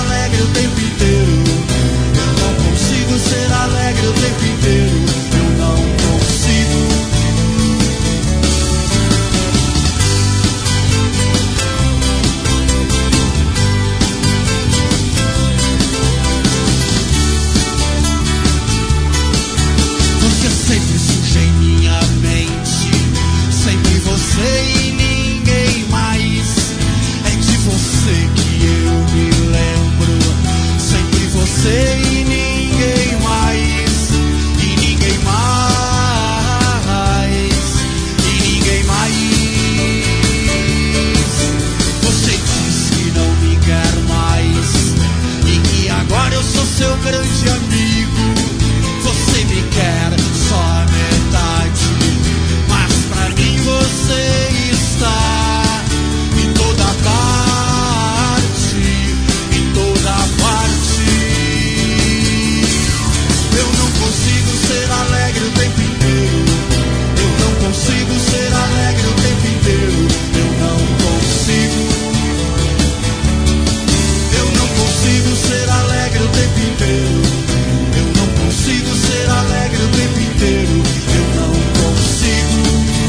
alegre o tempo inteiro. Eu não consigo ser alegre o tempo inteiro. Eu não consigo. Porque sempre surge em minha mente, sempre você e ninguém mais. É de você que eu me lembro, sempre você e ninguém mais. E ninguém mais, e ninguém mais. Você diz que não me quer mais e que agora eu sou seu grande amigo. Você me quer só a metade, mas pra mim você está em toda parte, em toda parte. Eu não consigo ser alegre o tempo inteiro. Eu não consigo ser alegre o tempo inteiro. Eu não consigo. Eu não consigo ser alegre o tempo inteiro. Eu não consigo ser alegre o tempo inteiro. Eu não consigo.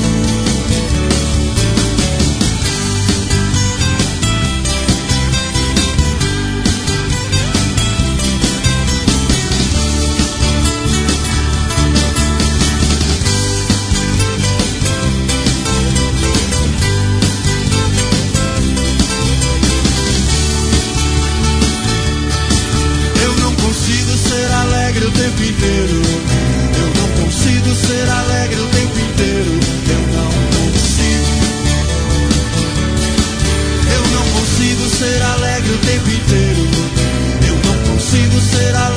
Eu não consigo ser alegre o tempo inteiro. Eu não consigo ser alegre o tempo inteiro. Eu não consigo. Eu não consigo ser alegre o tempo inteiro. Eu não consigo ser alegre.